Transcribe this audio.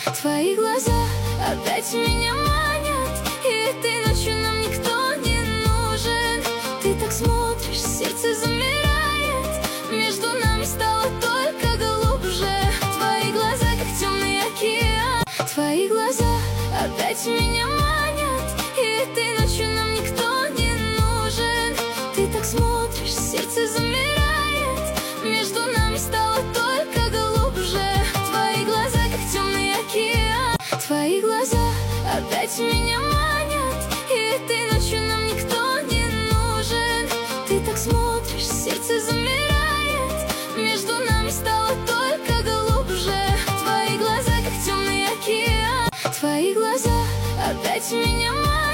Твои глаза опять меня манят, и этой ночью нам никто не нужен. Ты так смотришь, сердце замирает, между нами стало только глубже. Твои глаза, как темный океан. Твои глаза опять меня манят, и этой ночью нам никто не нужен. Ты так смотришь, сердце замирает, между нами стало только глубже. Твои глаза, как темный океан. Твои глаза опять меня манят, и этой ночью нам никто не нужен. Ты так смотришь, сердце замирает, между нами стало только глубже. Твои глаза, как темный океан. Твои глаза опять меня манят.